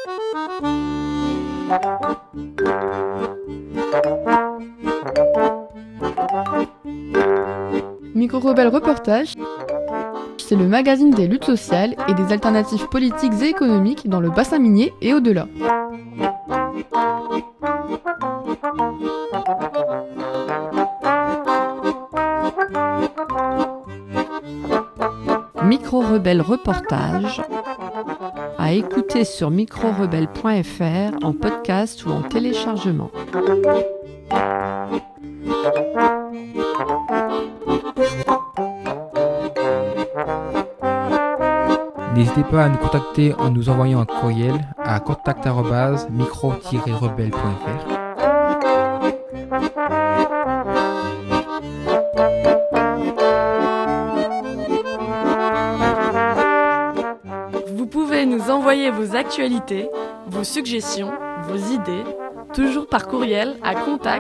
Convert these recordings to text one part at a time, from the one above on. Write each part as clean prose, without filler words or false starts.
Micro-Rebelle Reportage, c'est le magazine des luttes sociales et des alternatives politiques et économiques dans le bassin minier et au-delà. Micro-Rebelle Reportage, à écouter sur microrebelle.fr en podcast ou en téléchargement. N'hésitez pas à nous contacter en nous envoyant un courriel à contact@micro-rebelle.fr. Vous pouvez nous envoyer vos actualités, vos suggestions, vos idées, toujours par courriel à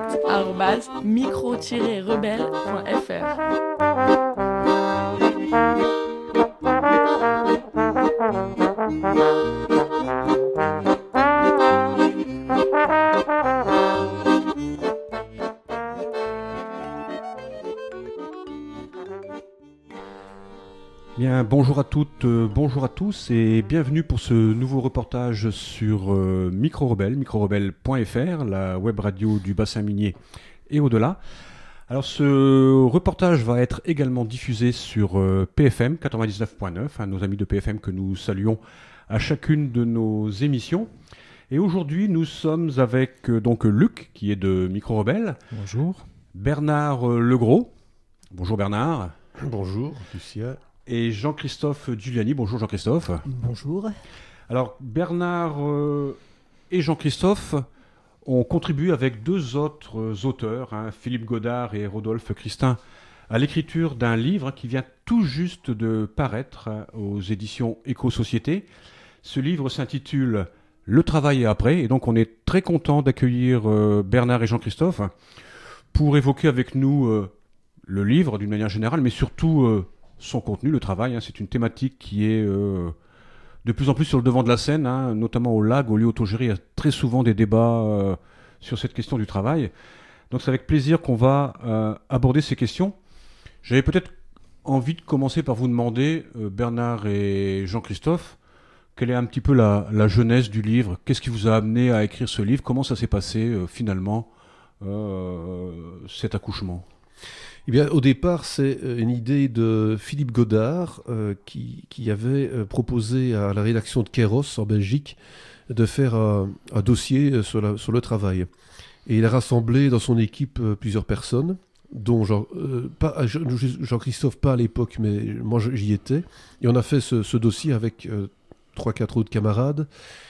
contact@micro-rebelle.fr. Bien, bonjour à toutes, bonjour à tous et bienvenue pour ce nouveau reportage sur microrebelle.fr, la web radio du bassin minier et au-delà. Alors ce reportage va être également diffusé sur PFM 99.9, nos amis de PFM que nous saluons à chacune de nos émissions. Et aujourd'hui nous sommes avec donc Luc qui est de Micro-Rebelle. Bonjour. Bernard Legros. Bonjour Bernard. Bonjour Lucien. Et Jean-Christophe Giuliani. Bonjour Jean-Christophe. Bonjour. Alors Bernard et Jean-Christophe ont contribué avec deux autres auteurs, Philippe Godard et Rodolphe Christin, à l'écriture d'un livre qui vient tout juste de paraître aux éditions Éco-Société. Ce livre s'intitule « Le travail et après » et donc on est très content d'accueillir Bernard et Jean-Christophe pour évoquer avec nous le livre d'une manière générale, mais surtout son contenu, le travail. C'est une thématique qui est de plus en plus sur le devant de la scène, notamment au LAG, au lieu autogéré. Il y a très souvent des débats sur cette question du travail. Donc c'est avec plaisir qu'on va aborder ces questions. J'avais peut-être envie de commencer par vous demander, Bernard et Jean-Christophe, quelle est un petit peu la genèse du livre? Qu'est-ce qui vous a amené à écrire ce livre? Comment ça s'est passé finalement, cet accouchement? Eh bien, au départ, c'est une idée de Philippe Godard qui avait proposé à la rédaction de Kairos en Belgique de faire un dossier sur le travail. Et il a rassemblé dans son équipe plusieurs personnes, dont Jean-Christophe pas à l'époque, mais moi j'y étais. Et on a fait ce dossier avec 3-4 autres camarades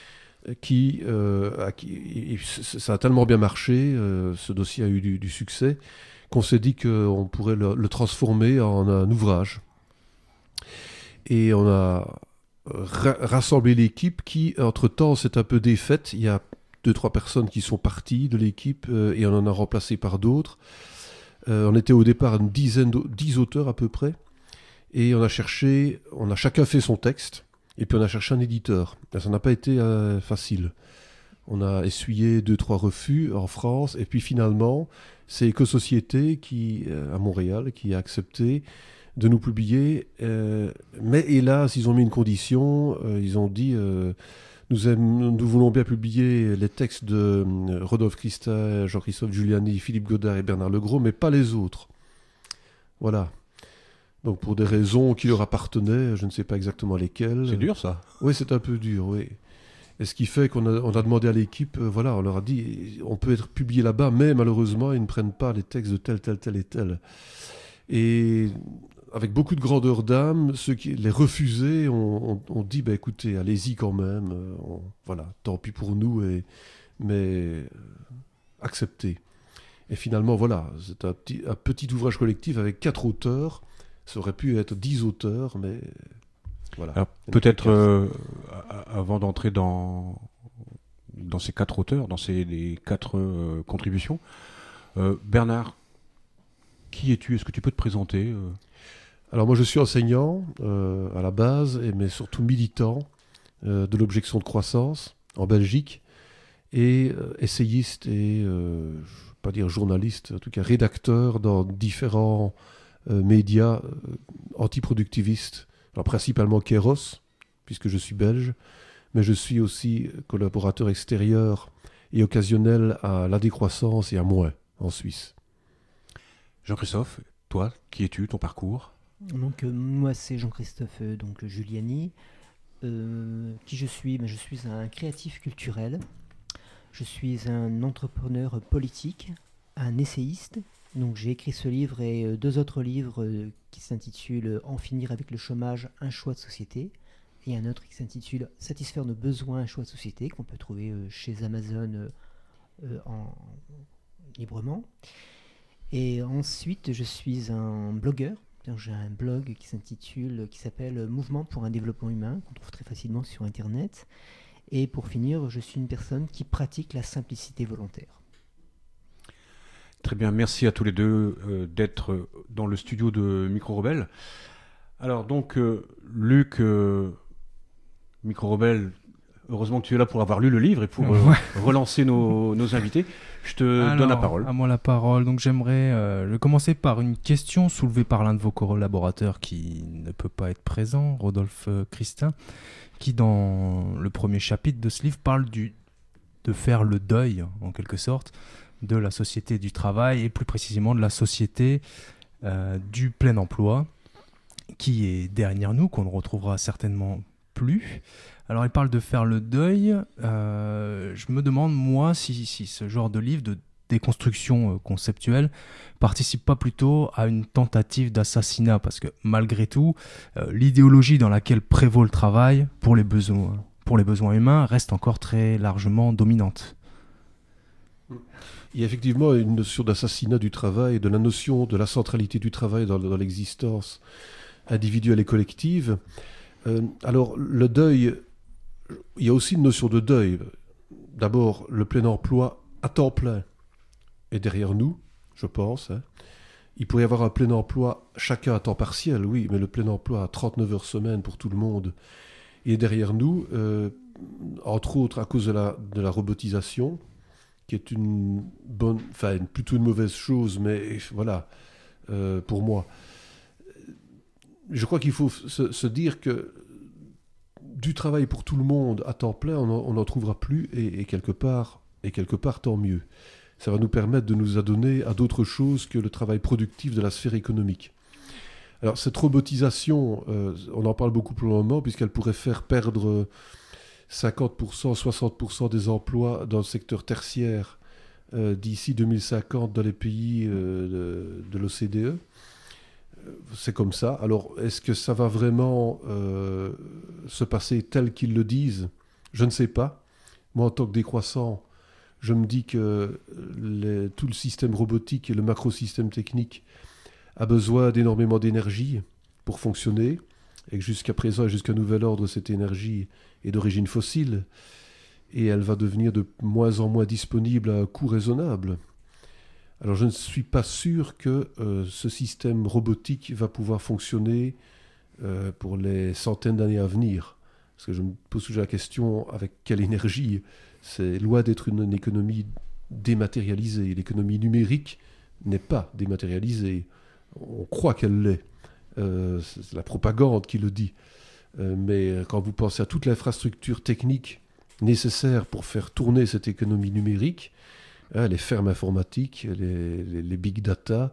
ça a tellement bien marché, ce dossier a eu du succès, qu'on s'est dit qu'on pourrait le transformer en un ouvrage. Et on a rassemblé l'équipe qui, entre-temps, s'est un peu défaite. Il y a 2-3 personnes qui sont parties de l'équipe et on en a remplacé par d'autres. On était au départ 10 auteurs à peu près. Et on a chacun fait son texte. Et puis on a cherché un éditeur. Et ça n'a pas été facile. On a essuyé 2-3 refus en France. Et puis finalement, c'est Éco-Société à Montréal qui a accepté de nous publier. Mais hélas, ils ont mis une condition. Ils ont dit nous voulons bien publier les textes de Rodolphe Christin, Jean-Christophe Giuliani, Philippe Godard et Bernard Legros, mais pas les autres. Voilà. Donc pour des raisons qui leur appartenaient, je ne sais pas exactement lesquelles. C'est dur ça. Oui, c'est un peu dur, oui. Et ce qui fait qu'on a demandé à l'équipe, on leur a dit, on peut être publié là-bas, mais malheureusement, ils ne prennent pas les textes de tel et tel. Et avec beaucoup de grandeur d'âme, ceux qui les refusaient ont dit, écoutez, allez-y quand même, tant pis pour nous, mais acceptez. Et finalement, voilà, c'est un petit ouvrage collectif avec 4 auteurs. Ça aurait pu être 10 auteurs, mais voilà. Alors, peut-être, avant d'entrer dans ces 4 auteurs, dans les 4 contributions, Bernard, qui es-tu? Est-ce que tu peux te présenter Alors moi, je suis enseignant à la base, mais surtout militant de l'objection de croissance, en Belgique, et essayiste et, je ne vais pas dire journaliste, en tout cas rédacteur dans différents médias antiproductivistes. Alors principalement Kéros, puisque je suis belge, mais je suis aussi collaborateur extérieur et occasionnel à La Décroissance et à Mouais, en Suisse. Jean-Christophe, toi, qui es-tu, ton parcours? Donc moi c'est Jean-Christophe Giuliani. Qui je suis? Je suis un créatif culturel. Je suis un entrepreneur politique, un essayiste. Donc j'ai écrit ce livre et 2 autres livres qui s'intitulent En finir avec le chômage, un choix de société, et un autre qui s'intitule Satisfaire nos besoins, un choix de société, qu'on peut trouver chez Amazon librement. Et ensuite je suis un blogueur. J'ai un blog qui s'appelle Mouvement pour un développement humain, qu'on trouve très facilement sur Internet. Et pour finir, je suis une personne qui pratique la simplicité volontaire. Très bien, merci à tous les deux d'être dans le studio de Micro Rebelle. Alors donc, Luc, Micro Rebelle, heureusement que tu es là pour avoir lu le livre et pour relancer nos invités. Je te donne la parole. À moi la parole. Donc j'aimerais commencer par une question soulevée par l'un de vos collaborateurs qui ne peut pas être présent, Rodolphe Christin, qui dans le premier chapitre de ce livre parle de faire le deuil, en quelque sorte, de la société du travail et plus précisément de la société du plein emploi qui est derrière nous, qu'on ne retrouvera certainement plus. Alors il parle de faire le deuil. Je me demande, moi, si ce genre de livre de déconstruction conceptuelle participe pas plutôt à une tentative d'assassinat, parce que malgré tout, l'idéologie dans laquelle prévaut le travail pour les besoins humains reste encore très largement dominante. Il y a effectivement une notion d'assassinat du travail, de la notion de la centralité du travail dans l'existence individuelle et collective. Alors le deuil, il y a aussi une notion de deuil. D'abord, le plein emploi à temps plein est derrière nous, je pense. Il pourrait y avoir un plein emploi chacun à temps partiel, oui, mais le plein emploi à 39 heures semaine pour tout le monde est derrière nous, entre autres à cause de la robotisation, qui est plutôt une mauvaise chose, mais voilà, pour moi. Je crois qu'il faut se dire que du travail pour tout le monde à temps plein, on n'en trouvera plus, et quelque part, tant mieux. Ça va nous permettre de nous adonner à d'autres choses que le travail productif de la sphère économique. Alors cette robotisation, on en parle beaucoup pour le moment, puisqu'elle pourrait faire perdre 50%, 60% des emplois dans le secteur tertiaire d'ici 2050 dans les pays de l'OCDE. C'est comme ça. Alors, est-ce que ça va vraiment se passer tel qu'ils le disent? Je ne sais pas. Moi, en tant que décroissant, je me dis que tout le système robotique et le macrosystème technique a besoin d'énormément d'énergie pour fonctionner, et que jusqu'à présent et jusqu'à nouvel ordre, cette énergie est d'origine fossile, et elle va devenir de moins en moins disponible à un coût raisonnable. Alors je ne suis pas sûr que ce système robotique va pouvoir fonctionner pour les centaines d'années à venir. Parce que je me pose toujours la question, avec quelle énergie? C'est loin d'être une économie dématérialisée. L'économie numérique n'est pas dématérialisée. On croit qu'elle l'est. C'est la propagande qui le dit. Mais quand vous pensez à toute l'infrastructure technique nécessaire pour faire tourner cette économie numérique, les fermes informatiques, les big data,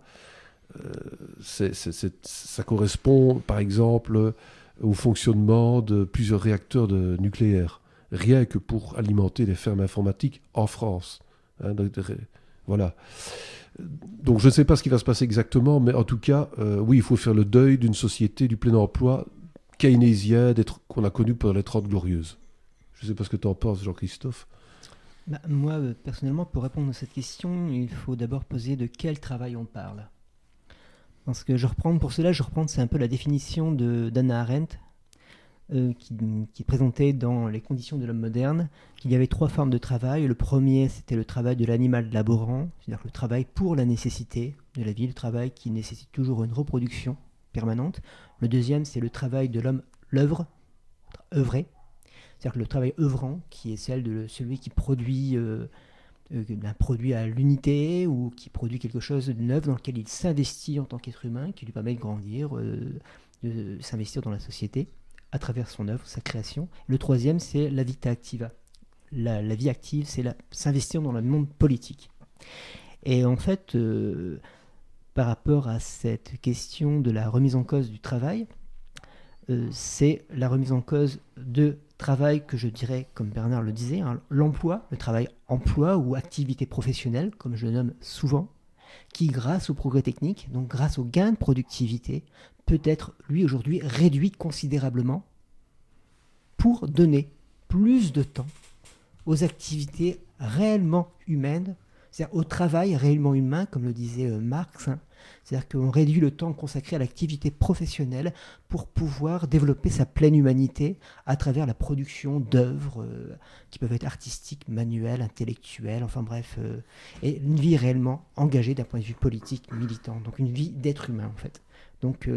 ça correspond par exemple au fonctionnement de plusieurs réacteurs nucléaires, rien que pour alimenter les fermes informatiques en France. Voilà. Donc je ne sais pas ce qui va se passer exactement, mais en tout cas, oui, il faut faire le deuil d'une société du plein emploi keynésienne qu'on a connue pendant les 30 glorieuses. Je ne sais pas ce que tu en penses, Jean-Christophe. Moi, personnellement, pour répondre à cette question, il faut d'abord poser de quel travail on parle. Parce que pour cela, c'est un peu la définition d'Hannah Arendt, qui présentait dans Les conditions de l'homme moderne qu'il y avait 3 formes de travail. Le premier, c'était le travail de l'animal laborant, c'est-à-dire le travail pour la nécessité de la vie, le travail qui nécessite toujours une reproduction permanente. Le deuxième, c'est le travail de l'homme, l'œuvre, œuvrer, C'est-à-dire que le travail œuvrant, qui est celle de celui qui produit un produit à l'unité ou qui produit quelque chose de neuf dans lequel il s'investit en tant qu'être humain, qui lui permet de grandir, de s'investir dans la société à travers son œuvre, sa création. Le troisième, c'est la vita activa. La vie active, c'est s'investir dans le monde politique. Et en fait, par rapport à cette question de la remise en cause du travail, c'est la remise en cause de travail que je dirais, comme Bernard le disait, l'emploi, le travail emploi ou activité professionnelle, comme je le nomme souvent, qui, grâce au progrès technique, donc grâce au gain de productivité, peut être, lui, aujourd'hui, réduit considérablement pour donner plus de temps aux activités réellement humaines, c'est-à-dire au travail réellement humain, comme le disait Marx, c'est-à-dire qu'on réduit le temps consacré à l'activité professionnelle pour pouvoir développer sa pleine humanité à travers la production d'œuvres qui peuvent être artistiques, manuelles, intellectuelles, enfin bref, et une vie réellement engagée d'un point de vue politique, militant, donc une vie d'être humain en fait. Donc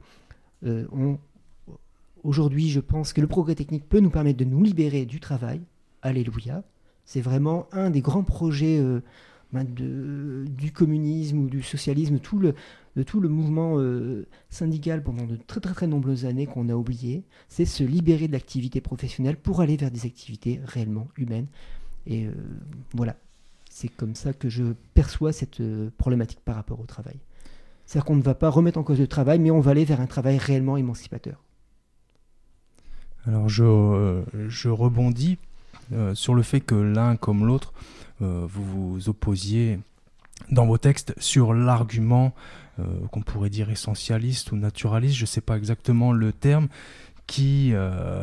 aujourd'hui, je pense que le progrès technique peut nous permettre de nous libérer du travail. Alléluia. C'est vraiment un des grands projets du communisme ou du socialisme, tout le mouvement syndical pendant de très très très nombreuses années qu'on a oublié, c'est se libérer de l'activité professionnelle pour aller vers des activités réellement humaines. Et voilà, c'est comme ça que je perçois cette problématique par rapport au travail. C'est-à-dire qu'on ne va pas remettre en cause le travail, mais on va aller vers un travail réellement émancipateur. Alors je rebondis sur le fait que l'un comme l'autre, vous vous opposiez dans vos textes sur l'argument qu'on pourrait dire essentialiste ou naturaliste, je ne sais pas exactement le terme, qui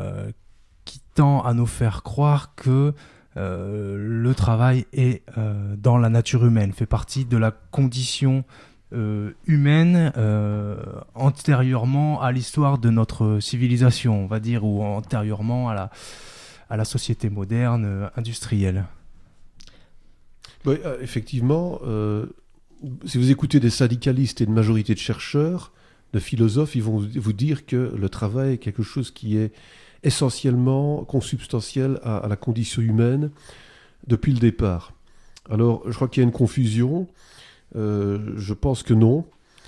tend à nous faire croire que le travail est dans la nature humaine, fait partie de la condition humaine antérieurement à l'histoire de notre civilisation, on va dire, ou antérieurement à la société moderne industrielle. Oui, effectivement, si vous écoutez des syndicalistes et une majorité de chercheurs, de philosophes, ils vont vous dire que le travail est quelque chose qui est essentiellement consubstantiel à la condition humaine depuis le départ. Alors, je crois qu'il y a une confusion. Je pense que non.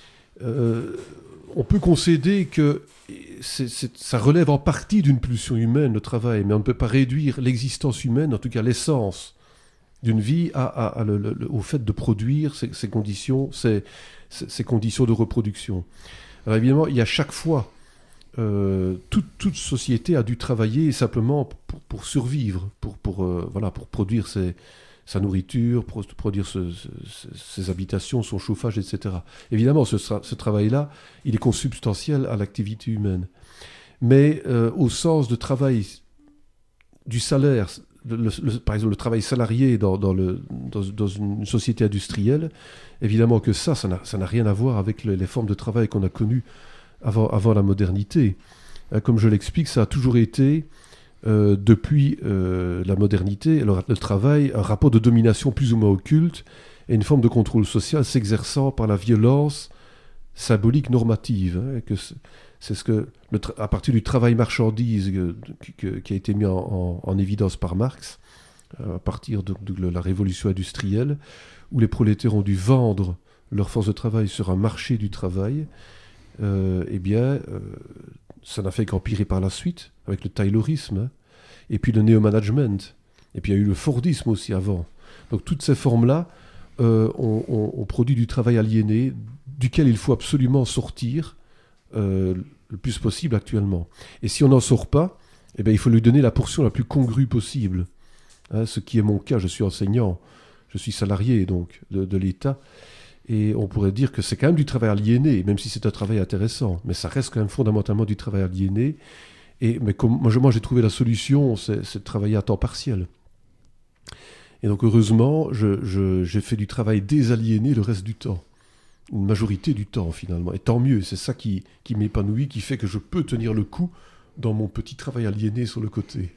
On peut concéder que ça relève en partie d'une pulsion humaine, le travail, mais on ne peut pas réduire l'existence humaine, en tout cas l'essence d'une vie, au fait de produire ces conditions de reproduction. Alors évidemment, il y a chaque fois, toute société a dû travailler simplement pour survivre, pour produire sa nourriture, pour produire ses habitations, son chauffage, etc. Évidemment, ce travail-là, il est consubstantiel à l'activité humaine. Mais au sens de travail du salaire, par exemple le travail salarié dans une société industrielle, évidemment que ça n'a rien à voir avec les formes de travail qu'on a connues avant la modernité. Comme je l'explique, ça a toujours été, depuis la modernité, le travail, un rapport de domination plus ou moins occulte et une forme de contrôle social s'exerçant par la violence symbolique normative. C'est ce que, à partir du travail marchandise qui a été mis en évidence par Marx, à partir de la révolution industrielle, où les prolétaires ont dû vendre leur force de travail sur un marché du travail, ça n'a fait qu'empirer par la suite, avec le taylorisme, et puis le néo-management, et puis il y a eu le fordisme aussi avant. Donc toutes ces formes-là ont produit du travail aliéné, duquel il faut absolument sortir, le plus possible actuellement. Et si on n'en sort pas, il faut lui donner la portion la plus congrue possible. Ce qui est mon cas, je suis enseignant, je suis salarié donc de l'État, et on pourrait dire que c'est quand même du travail aliéné, même si c'est un travail intéressant, mais ça reste quand même fondamentalement du travail aliéné. Mais comme moi j'ai trouvé la solution, c'est de travailler à temps partiel. Et donc heureusement, j'ai fait du travail désaliéné le reste du temps. Une majorité du temps finalement, et tant mieux, c'est ça qui m'épanouit, qui fait que je peux tenir le coup dans mon petit travail aliéné sur le côté.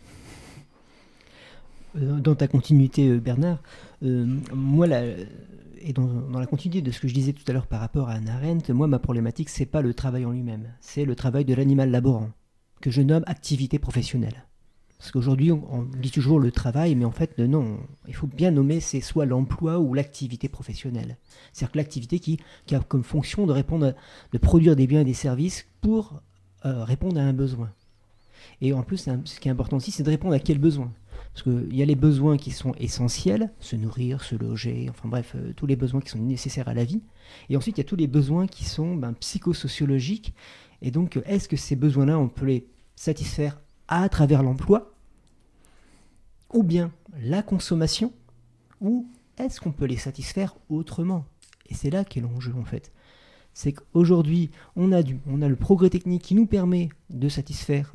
Dans ta continuité, Bernard, moi, et dans la continuité de ce que je disais tout à l'heure par rapport à Hannah Arendt, moi ma problématique c'est pas le travail en lui-même, c'est le travail de l'animal laborant, que je nomme activité professionnelle. Parce qu'aujourd'hui, on dit toujours le travail, mais en fait, non, il faut bien nommer, c'est soit l'emploi ou l'activité professionnelle. C'est-à-dire que l'activité qui a comme fonction de produire des biens et des services pour répondre à un besoin. Et en plus, ce qui est important aussi, c'est de répondre à quel besoin. Parce qu'il y a les besoins qui sont essentiels, se nourrir, se loger, enfin bref, tous les besoins qui sont nécessaires à la vie. Et ensuite, il y a tous les besoins qui sont psychosociologiques. Et donc, est-ce que ces besoins-là, on peut les satisfaire à travers l'emploi, ou bien la consommation, ou est-ce qu'on peut les satisfaire autrement? Et c'est là qu'est l'enjeu, en fait. C'est qu'aujourd'hui, on a le progrès technique qui nous permet de satisfaire,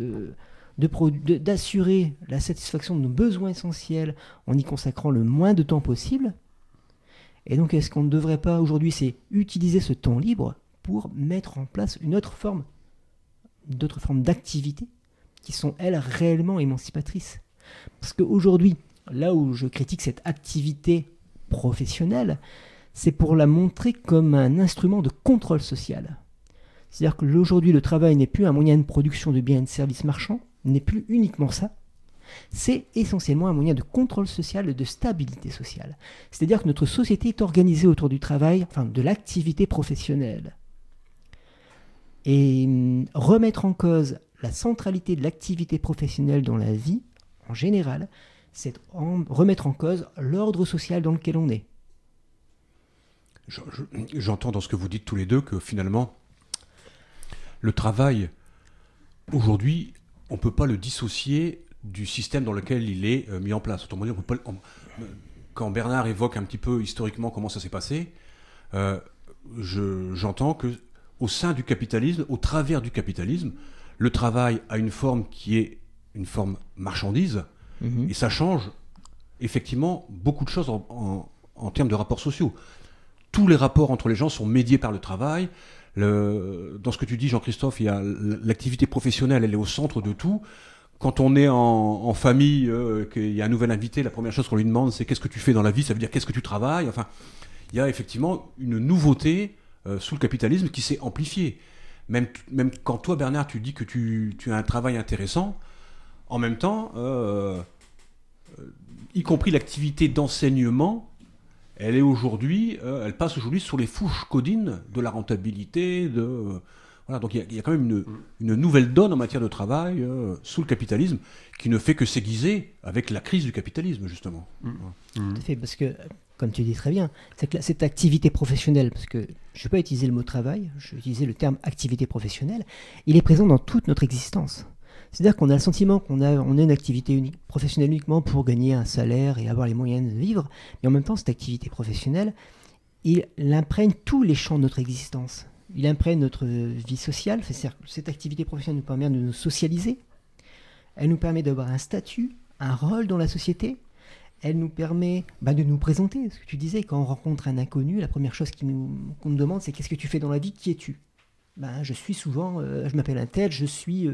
d'assurer la satisfaction de nos besoins essentiels en y consacrant le moins de temps possible. Et donc, est-ce qu'on ne devrait pas aujourd'hui, c'est utiliser ce temps libre pour mettre en place d'autres formes d'activités qui sont, elles, réellement émancipatrices? Parce qu'aujourd'hui, là où je critique cette activité professionnelle, c'est pour la montrer comme un instrument de contrôle social. C'est-à-dire qu'aujourd'hui, le travail n'est plus un moyen de production de biens et de services marchands, n'est plus uniquement ça. C'est essentiellement un moyen de contrôle social et de stabilité sociale. C'est-à-dire que notre société est organisée autour du travail, enfin de l'activité professionnelle. Et remettre en cause la centralité de l'activité professionnelle dans la vie, en général, c'est remettre en cause l'ordre social dans lequel on est. J'entends dans ce que vous dites tous les deux que finalement, le travail, aujourd'hui, on ne peut pas le dissocier du système dans lequel il est mis en place. Autrement dit, quand Bernard évoque un petit peu historiquement comment ça s'est passé, j'entends que au sein du capitalisme, au travers du capitalisme, le travail a une forme qui est une forme marchandise, et ça change effectivement beaucoup de choses en termes de rapports sociaux. Tous les rapports entre les gens sont médiés par le travail. Dans ce que tu dis, Jean-Christophe, il y a l'activité professionnelle, elle est au centre de tout. Quand on est en famille, qu'il y a un nouvel invité, la première chose qu'on lui demande, c'est qu'est-ce que tu fais dans la vie? Ça veut dire qu'est-ce que tu travailles? Enfin, il y a effectivement une nouveauté sous le capitalisme qui s'est amplifiée. Même quand toi, Bernard, tu dis que tu as un travail intéressant, en même temps, y compris l'activité d'enseignement, elle passe aujourd'hui sur les fourches codines de la rentabilité, voilà, donc il y a quand même une nouvelle donne en matière de travail sous le capitalisme qui ne fait que s'aiguiser avec la crise du capitalisme, justement. Tout à fait, parce que, comme tu dis très bien, c'est que cette activité professionnelle, parce que je ne vais pas utiliser le mot travail, je vais utiliser le terme activité professionnelle, il est présent dans toute notre existence. C'est-à-dire qu'on a le sentiment qu'on a une activité professionnelle uniquement pour gagner un salaire et avoir les moyens de vivre, mais en même temps, cette activité professionnelle, il imprègne tous les champs de notre existence. Il imprègne notre vie sociale, c'est-à-dire que cette activité professionnelle nous permet de nous socialiser, elle nous permet d'avoir un statut, un rôle dans la société, elle nous permet de nous présenter. Ce que tu disais, quand on rencontre un inconnu, la première chose qu'on nous demande, c'est qu'est-ce que tu fais dans la vie, qui es-tu? Je suis souvent, je m'appelle un tel, je suis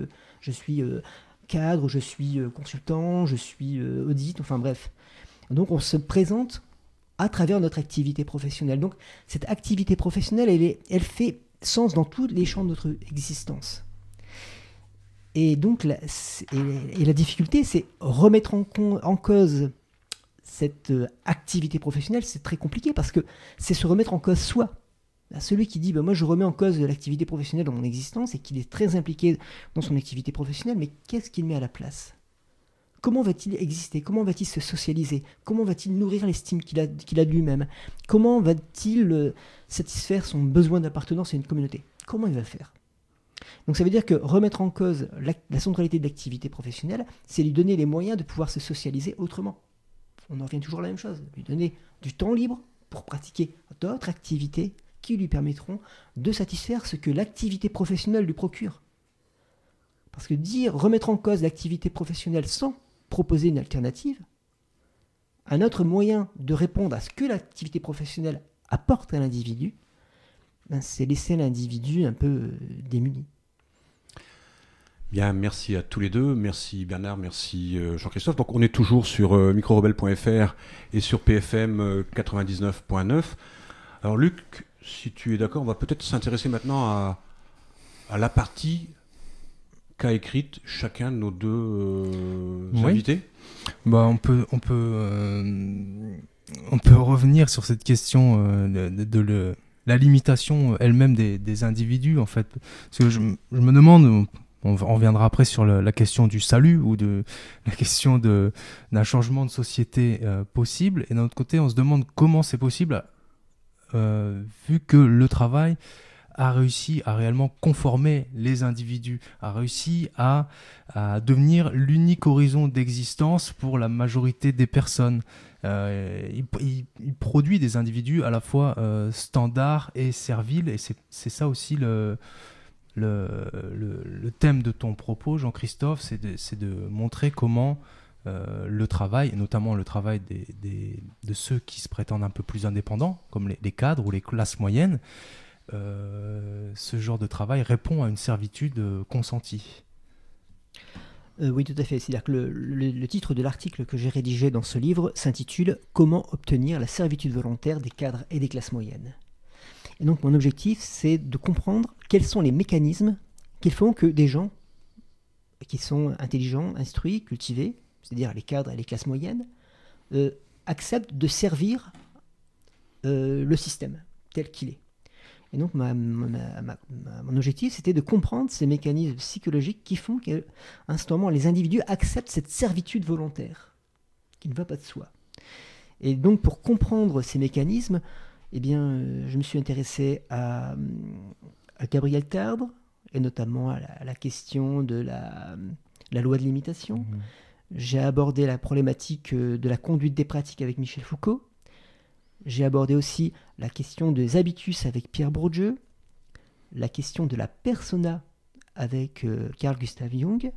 cadre, je suis consultant, je suis audit, enfin bref. Donc on se présente à travers notre activité professionnelle. Donc cette activité professionnelle, elle fait sens dans tous les champs de notre existence. Et donc la difficulté, c'est remettre en cause cette activité professionnelle, c'est très compliqué parce que c'est se remettre en cause soi. Celui qui dit moi je remets en cause l'activité professionnelle dans mon existence et qu'il est très impliqué dans son activité professionnelle, mais qu'est-ce qu'il met à la place? Comment va-t-il exister? Comment va-t-il se socialiser? Comment va-t-il nourrir l'estime qu'il a de lui-même? Comment va-t-il satisfaire son besoin d'appartenance à une communauté? Comment il va faire? Donc ça veut dire que remettre en cause la centralité de l'activité professionnelle, c'est lui donner les moyens de pouvoir se socialiser autrement. On en revient toujours à la même chose, lui donner du temps libre pour pratiquer d'autres activités qui lui permettront de satisfaire ce que l'activité professionnelle lui procure. Parce que remettre en cause l'activité professionnelle sans proposer une alternative, un autre moyen de répondre à ce que l'activité professionnelle apporte à l'individu, c'est laisser l'individu un peu démuni. Bien, merci à tous les deux. Merci Bernard, merci Jean-Christophe. Donc on est toujours sur microrebelle.fr et sur PFM 99.9. Alors Luc, si tu es d'accord, on va peut-être s'intéresser maintenant à la partie qu'a écrite chacun de nos deux Oui. invités. On peut revenir sur cette question la limitation elle-même des individus, en fait. Parce que je me demande, on reviendra après sur la question du salut ou de la question d'un changement de société possible. Et d'un autre côté, on se demande comment c'est possible, vu que le travail a réussi à réellement conformer les individus, a réussi à devenir l'unique horizon d'existence pour la majorité des personnes. Il produit des individus à la fois standards et serviles, et c'est ça aussi le thème de ton propos, Jean-Christophe, c'est de montrer comment le travail, et notamment le travail de ceux qui se prétendent un peu plus indépendants, comme les cadres ou les classes moyennes, ce genre de travail répond à une servitude consentie. Oui, tout à fait. C'est-à-dire que le titre de l'article que j'ai rédigé dans ce livre s'intitule « Comment obtenir la servitude volontaire des cadres et des classes moyennes ». Et donc mon objectif, c'est de comprendre quels sont les mécanismes qui font que des gens qui sont intelligents, instruits, cultivés, c'est-à-dire les cadres et les classes moyennes, acceptent de servir le système tel qu'il est. Et donc mon objectif, c'était de comprendre ces mécanismes psychologiques qui font qu'à un moment, les individus acceptent cette servitude volontaire, qui ne va pas de soi. Et donc pour comprendre ces mécanismes, eh bien, je me suis intéressé à Gabriel Tardre, et notamment à la question de la loi de l'imitation. Mmh. J'ai abordé la problématique de la conduite des pratiques avec Michel Foucault. J'ai abordé aussi la question des habitus avec Pierre Bourdieu, la question de la persona avec Carl Gustav Jung,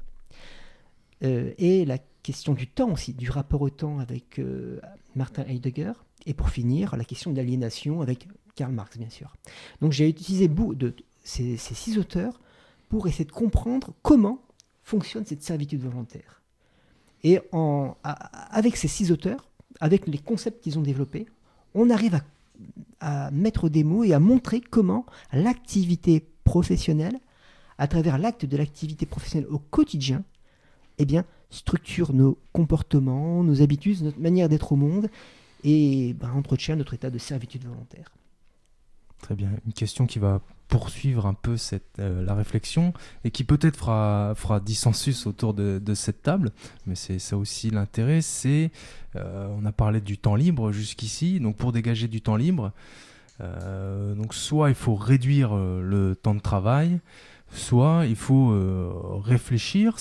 et la question du temps aussi, du rapport au temps avec Martin Heidegger, et pour finir, la question de l'aliénation avec Karl Marx, bien sûr. Donc j'ai utilisé ces 6 auteurs pour essayer de comprendre comment fonctionne cette servitude volontaire. Et avec ces 6 auteurs, avec les concepts qu'ils ont développés, on arrive à mettre des mots et à montrer comment l'activité professionnelle, à travers l'acte de l'activité professionnelle au quotidien, eh bien, structure nos comportements, nos habitudes, notre manière d'être au monde et entretient notre état de servitude volontaire. Très bien. Une question qui va poursuivre un peu la réflexion et qui peut-être fera dissensus autour de cette table, mais c'est ça aussi l'intérêt, on a parlé du temps libre jusqu'ici, donc pour dégager du temps libre, donc soit il faut réduire le temps de travail, soit il faut réfléchir,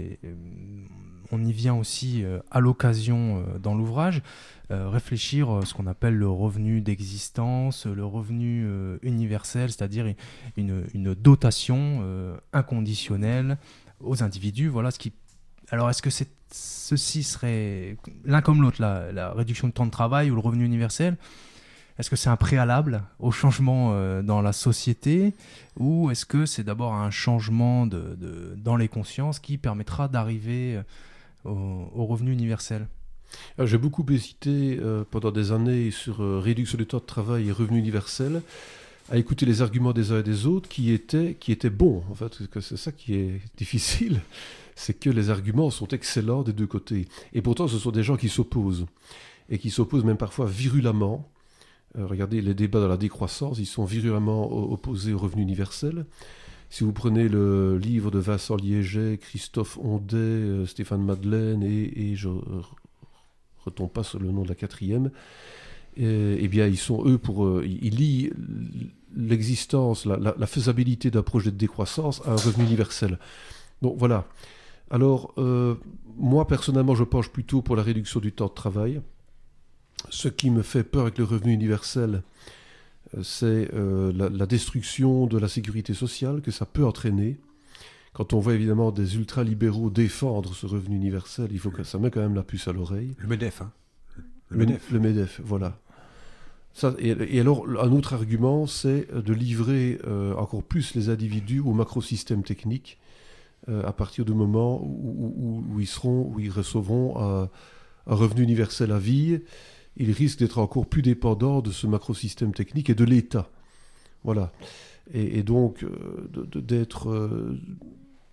on y vient aussi à l'occasion dans l'ouvrage, réfléchir ce qu'on appelle le revenu d'existence, le revenu universel, c'est-à-dire une dotation inconditionnelle aux individus. Voilà Alors, est-ce que ceci serait l'un comme l'autre, la réduction du temps de travail ou le revenu universel? Est-ce que c'est un préalable au changement dans la société, ou est-ce que c'est d'abord un changement dans les consciences qui permettra d'arriver au revenu universel? Alors, j'ai beaucoup hésité pendant des années sur réduction du temps de travail et revenu universel, à écouter les arguments des uns et des autres qui étaient bons. En fait, c'est ça qui est difficile, c'est que les arguments sont excellents des deux côtés. Et pourtant, ce sont des gens qui s'opposent, et qui s'opposent même parfois virulemment. Regardez les débats dans la décroissance, ils sont virulemment opposés au revenu universel. Si vous prenez le livre de Vincent Liéget, Christophe Ondet, Stéphane Madeleine et je retombe pas sur le nom de la quatrième, eh bien ils sont eux ils lient l'existence, la faisabilité d'un projet de décroissance à un revenu universel. Donc voilà. Alors moi personnellement je penche plutôt pour la réduction du temps de travail. Ce qui me fait peur avec le revenu universel, c'est la destruction de la sécurité sociale que ça peut entraîner. Quand on voit évidemment des ultralibéraux défendre ce revenu universel, il faut que ça met quand même la puce à l'oreille. Le MEDEF, hein. Le MEDEF, voilà. Ça, et alors, un autre argument, c'est de livrer encore plus les individus au macrosystème technique à partir du moment où ils recevront un revenu universel à vie. Ils risquent d'être encore plus dépendants de ce macrosystème technique et de l'État. Voilà. Et donc, d'être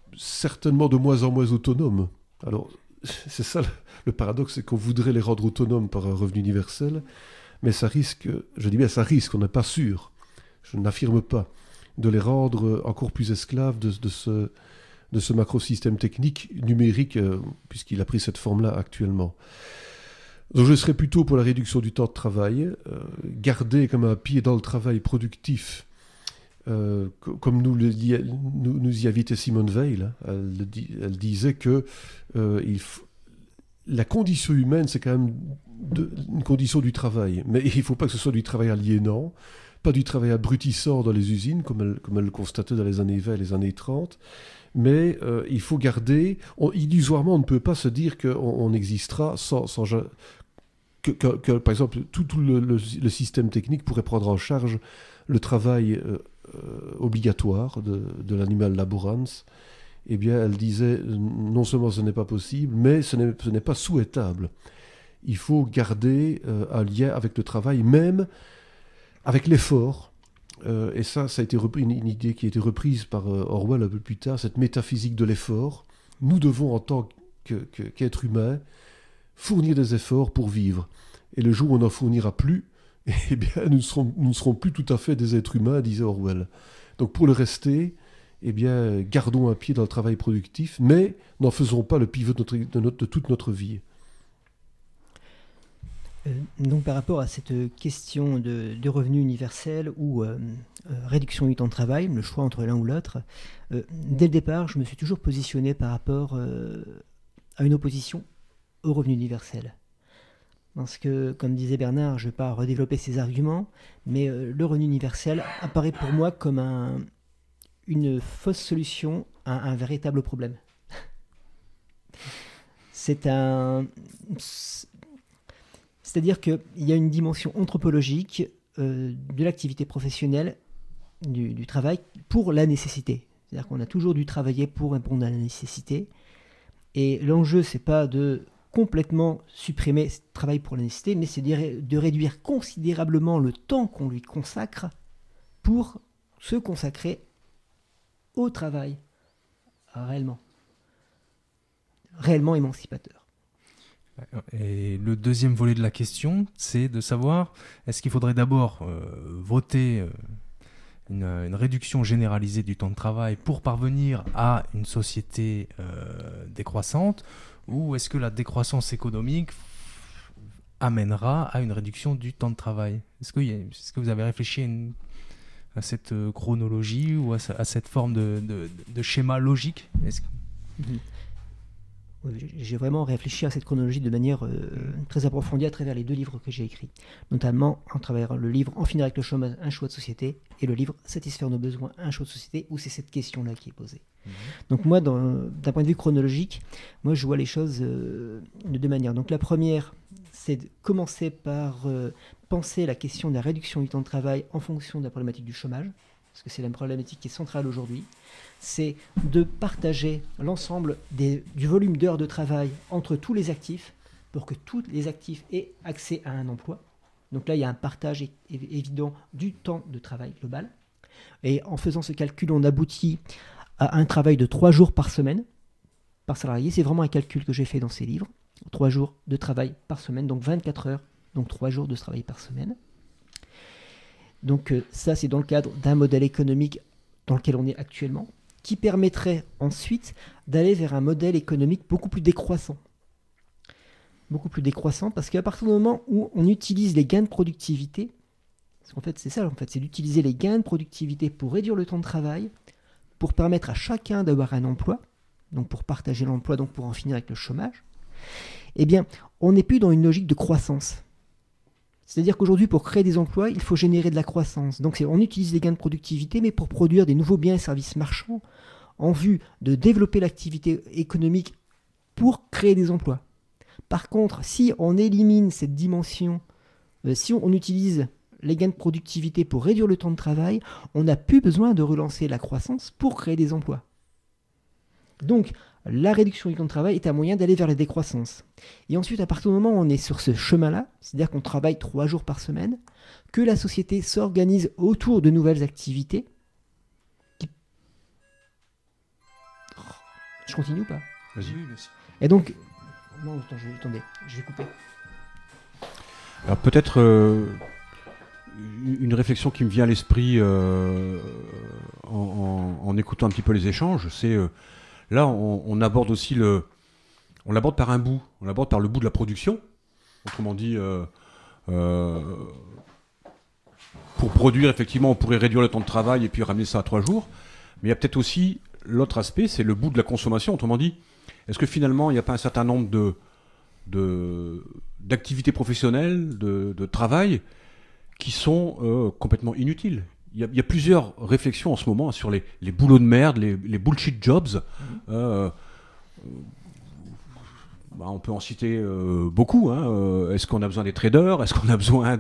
certainement de moins en moins autonomes. Alors, c'est ça le paradoxe, c'est qu'on voudrait les rendre autonomes par un revenu universel, mais ça risque, je dis bien ça risque, on n'est pas sûr, je n'affirme pas, de les rendre encore plus esclaves de ce macrosystème technique numérique, puisqu'il a pris cette forme-là actuellement. Donc je serais plutôt pour la réduction du temps de travail, garder comme un pied dans le travail productif, comme nous y invitait Simone Weil. Elle disait que la condition humaine, c'est quand même une condition du travail. Mais il ne faut pas que ce soit du travail aliénant, pas du travail abrutissant dans les usines, comme elle le constatait dans les années 20 et les années 30. Mais il faut garder... illusoirement, on ne peut pas se dire qu'on existera sans que, par exemple, tout le système technique pourrait prendre en charge le travail obligatoire de l'animal laborans. Eh bien, elle disait, non seulement ce n'est pas possible, mais ce n'est pas souhaitable. Il faut garder un lien avec le travail, même avec l'effort. Et ça a été repris, une idée qui a été reprise par Orwell un peu plus tard, cette métaphysique de l'effort. Nous devons, en tant qu'être humain, fournir des efforts pour vivre. Et le jour où on n'en fournira plus, eh bien, nous ne serons plus tout à fait des êtres humains, disait Orwell. Donc pour le rester, eh bien, gardons un pied dans le travail productif, mais n'en faisons pas le pivot de toute notre vie. Donc par rapport à cette question de revenu universel ou réduction du temps de travail, le choix entre l'un ou l'autre, dès le départ, je me suis toujours positionné par rapport à une opposition au revenu universel. Parce que, comme disait Bernard, je ne vais pas redévelopper ces arguments, mais le revenu universel apparaît pour moi comme une fausse solution à un véritable problème. C'est-à-dire qu'il y a une dimension anthropologique de l'activité professionnelle, du travail, pour la nécessité. C'est-à-dire qu'on a toujours dû travailler pour répondre à la nécessité. Et l'enjeu, c'est pas de complètement supprimer ce travail pour la nécessité, mais c'est de réduire considérablement le temps qu'on lui consacre pour se consacrer au travail réellement émancipateur. Et le deuxième volet de la question, c'est de savoir, est-ce qu'il faudrait d'abord voter une réduction généralisée du temps de travail pour parvenir à une société décroissante, ou est-ce que la décroissance économique amènera à une réduction du temps de travail ? Est-ce que vous avez réfléchi à cette chronologie ou à cette forme de schéma logique ? J'ai vraiment réfléchi à cette chronologie de manière très approfondie à travers les 2 livres que j'ai écrits, notamment en travers le livre En finir avec le chômage, un choix de société, et le livre Satisfaire nos besoins, un choix de société, où c'est cette question-là qui est posée. Donc moi, d'un point de vue chronologique, moi je vois les choses de 2 manières. Donc la première, c'est de commencer par penser la question de la réduction du temps de travail en fonction de la problématique du chômage, parce que c'est la problématique qui est centrale aujourd'hui. C'est de partager l'ensemble du volume d'heures de travail entre tous les actifs pour que tous les actifs aient accès à un emploi. Donc là, il y a un partage évident du temps de travail global. Et en faisant ce calcul, on aboutit à un travail de 3 jours par semaine par salarié. C'est vraiment un calcul que j'ai fait dans ces livres. 3 jours de travail par semaine, donc 24 heures, donc 3 jours de travail par semaine. Donc ça, c'est dans le cadre d'un modèle économique dans lequel on est actuellement, qui permettrait ensuite d'aller vers un modèle économique beaucoup plus décroissant. Beaucoup plus décroissant, parce qu'à partir du moment où on utilise les gains de productivité, parce qu'en fait c'est ça, c'est d'utiliser les gains de productivité pour réduire le temps de travail, pour permettre à chacun d'avoir un emploi, donc pour partager l'emploi, donc pour en finir avec le chômage, eh bien, on n'est plus dans une logique de croissance. C'est-à-dire qu'aujourd'hui, pour créer des emplois, il faut générer de la croissance. Donc on utilise les gains de productivité, mais pour produire des nouveaux biens et services marchands en vue de développer l'activité économique pour créer des emplois. Par contre, si on élimine cette dimension, si on utilise les gains de productivité pour réduire le temps de travail, on n'a plus besoin de relancer la croissance pour créer des emplois. Donc, la réduction du temps de travail est un moyen d'aller vers la décroissance. Et ensuite, à partir du moment où on est sur ce chemin-là, c'est-à-dire qu'on travaille 3 jours par semaine, que la société s'organise autour de nouvelles activités Je continue ou pas? Vas-y. Et donc... Non, attendez, je vais couper. Alors peut-être une réflexion qui me vient à l'esprit en écoutant un petit peu les échanges, c'est là on aborde aussi on l'aborde par un bout, on l'aborde par le bout de la production. Autrement dit, pour produire, effectivement, on pourrait réduire le temps de travail et puis ramener ça à 3 jours. Mais il y a peut-être aussi l'autre aspect, c'est le bout de la consommation. Autrement dit, est-ce que finalement, il n'y a pas un certain nombre d'activités professionnelles, de travail, qui sont complètement inutiles? Il y a plusieurs réflexions en ce moment sur les boulots de merde, les bullshit jobs. On peut en citer beaucoup. Est-ce qu'on a besoin des traders? Est-ce qu'on a besoin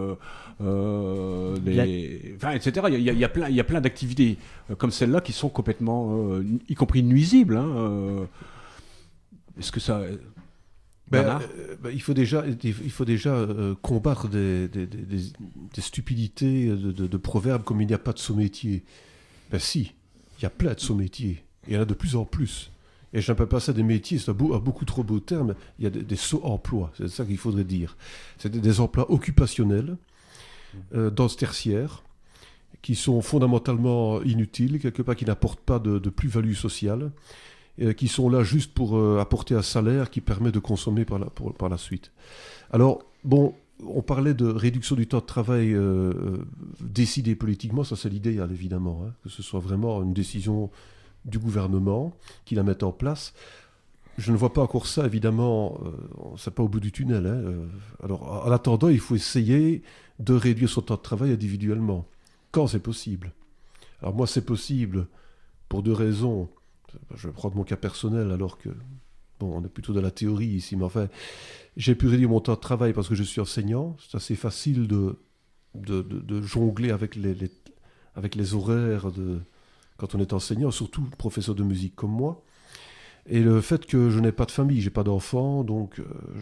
etc. Il y a plein d'activités comme celle-là qui sont complètement, y compris nuisibles. Est-ce que ça... il faut déjà combattre des stupidités de proverbes comme il n'y a pas de sous-métier. Si, il y a plein de sous-métiers. Il y en a de plus en plus. Et je n'appelle pas ça des métiers, c'est un beaucoup trop beau terme. Il y a des sous-emplois, c'est ça qu'il faudrait dire. C'est des emplois occupationnels, dans ce tertiaire, qui sont fondamentalement inutiles, quelque part qui n'apportent pas de plus-value sociale, qui sont là juste pour apporter un salaire qui permet de consommer par la suite. Alors, bon, on parlait de réduction du temps de travail décidée politiquement, ça c'est l'idéal évidemment, que ce soit vraiment une décision du gouvernement qui la mette en place. Je ne vois pas encore ça, évidemment, c'est pas au bout du tunnel. Alors, en attendant, il faut essayer de réduire son temps de travail individuellement, quand c'est possible. Alors moi, c'est possible pour 2 raisons. Je vais prendre mon cas personnel, alors que, bon, on est plutôt dans la théorie ici, mais enfin, j'ai pu réduire mon temps de travail parce que je suis enseignant. C'est assez facile de jongler avec les horaires quand on est enseignant, surtout professeur de musique comme moi. Et le fait que je n'ai pas de famille, j'ai pas d'enfants, donc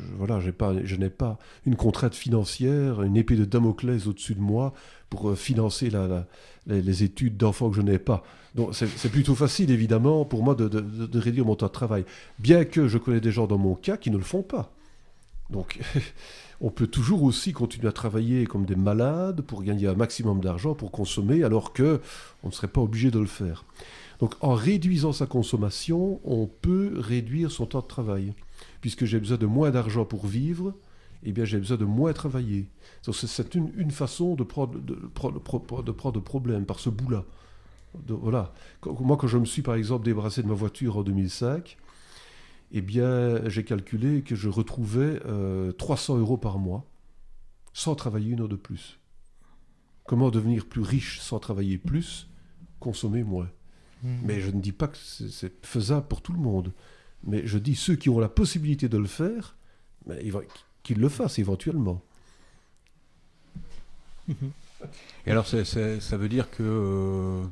je n'ai pas une contrainte financière, une épée de Damoclès au-dessus de moi pour financer les études d'enfants que je n'ai pas. Donc c'est plutôt facile, évidemment, pour moi de réduire mon temps de travail. Bien que je connais des gens dans mon cas qui ne le font pas. Donc on peut toujours aussi continuer à travailler comme des malades pour gagner un maximum d'argent, pour consommer, alors qu'on ne serait pas obligé de le faire. Donc en réduisant sa consommation, on peut réduire son temps de travail. Puisque j'ai besoin de moins d'argent pour vivre, eh bien j'ai besoin de moins travailler. Donc c'est une façon de prendre de problème par ce bout-là. Voilà. Moi, quand je me suis par exemple débarrassé de ma voiture en 2005, eh bien j'ai calculé que je retrouvais 300 € par mois sans travailler une heure de plus. Comment devenir plus riche sans travailler plus? Consommer moins. Mais je ne dis pas que c'est faisable pour tout le monde. Mais je dis ceux qui ont la possibilité de le faire, qu'ils le fassent éventuellement. Et alors, ça veut dire que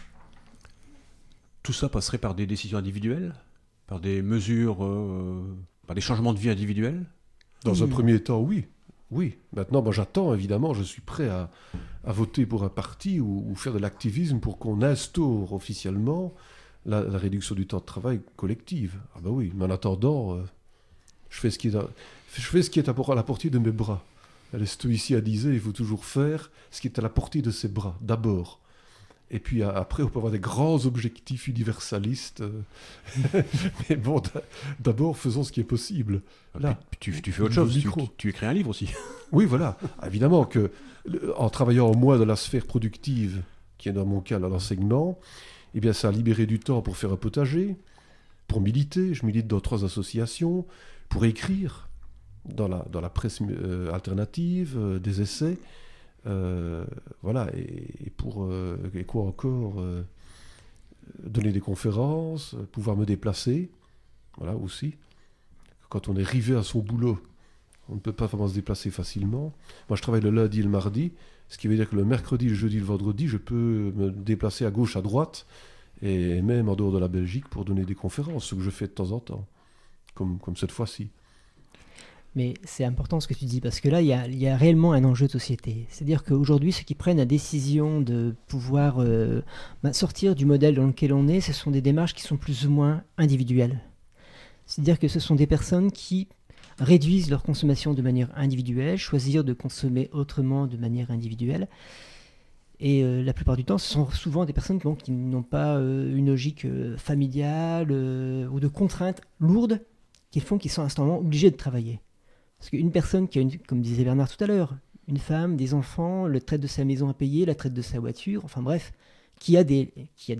tout ça passerait par des décisions individuelles, par des mesures, par des changements de vie individuels? Dans un premier temps, oui. Oui. Maintenant, moi, j'attends, évidemment, je suis prêt à voter pour un parti ou faire de l'activisme pour qu'on instaure officiellement la réduction du temps de travail collective. Ah ben oui, mais en attendant, je fais ce qui est à la portée de mes bras. Les stoïciens disaient, il faut toujours faire ce qui est à la portée de ses bras, d'abord. Et puis après, on peut avoir des grands objectifs universalistes. Mais bon, d'abord, faisons ce qui est possible. Là, tu fais autre chose, tu écris un livre aussi. Oui, voilà. Évidemment que en travaillant moins dans la sphère productive, qui est dans mon cas l'enseignement, eh bien, ça a libéré du temps pour faire un potager, pour militer. Je milite dans 3 associations, pour écrire dans la presse alternative, des essais. Voilà, et pour et quoi encore, donner des conférences, pouvoir me déplacer, voilà aussi. Quand on est rivé à son boulot, on ne peut pas vraiment se déplacer facilement. Moi, je travaille le lundi et le mardi, ce qui veut dire que le mercredi, le jeudi, le vendredi, je peux me déplacer à gauche, à droite, et même en dehors de la Belgique pour donner des conférences, ce que je fais de temps en temps, comme cette fois-ci. Mais c'est important ce que tu dis, parce que là, il y a réellement un enjeu de société. C'est-à-dire qu'aujourd'hui, ceux qui prennent la décision de pouvoir sortir du modèle dans lequel on est, ce sont des démarches qui sont plus ou moins individuelles. C'est-à-dire que ce sont des personnes qui réduisent leur consommation de manière individuelle, choisir de consommer autrement de manière individuelle. Et la plupart du temps, ce sont souvent des personnes qui n'ont pas une logique familiale ou de contraintes lourdes qui font qu'ils sont à ce moment obligés de travailler. Parce qu'une personne qui a, comme disait Bernard tout à l'heure, une femme, des enfants, le traite de sa maison à payer, la traite de sa voiture, enfin bref, qui a des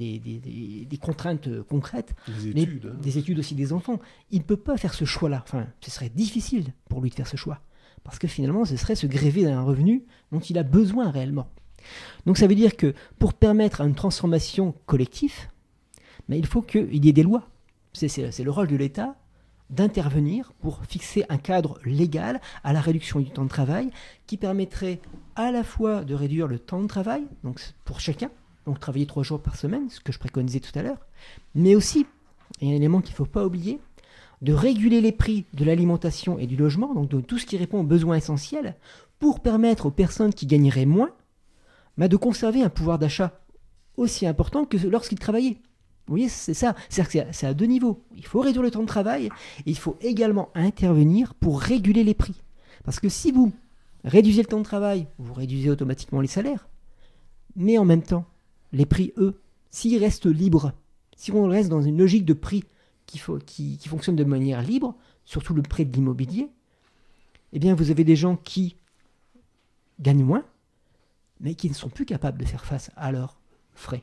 contraintes concrètes, des études aussi des enfants, il ne peut pas faire ce choix-là. Enfin, ce serait difficile pour lui de faire ce choix. Parce que finalement, ce serait se gréver d'un revenu dont il a besoin réellement. Donc ça veut dire que pour permettre une transformation collective, il faut qu'il y ait des lois. C'est le rôle de l'État d'intervenir pour fixer un cadre légal à la réduction du temps de travail qui permettrait à la fois de réduire le temps de travail, donc pour chacun, donc travailler 3 jours par semaine, ce que je préconisais tout à l'heure, mais aussi, il y a un élément qu'il ne faut pas oublier, de réguler les prix de l'alimentation et du logement, donc de tout ce qui répond aux besoins essentiels, pour permettre aux personnes qui gagneraient moins de conserver un pouvoir d'achat aussi important que lorsqu'ils travaillaient. Vous voyez, c'est ça. C'est-à-dire que c'est à 2 niveaux. Il faut réduire le temps de travail et il faut également intervenir pour réguler les prix. Parce que si vous réduisez le temps de travail, vous réduisez automatiquement les salaires. Mais en même temps, les prix, eux, s'ils restent libres, si on reste dans une logique de prix qui fonctionne de manière libre, surtout le prix de l'immobilier, eh bien vous avez des gens qui gagnent moins, mais qui ne sont plus capables de faire face à leurs frais,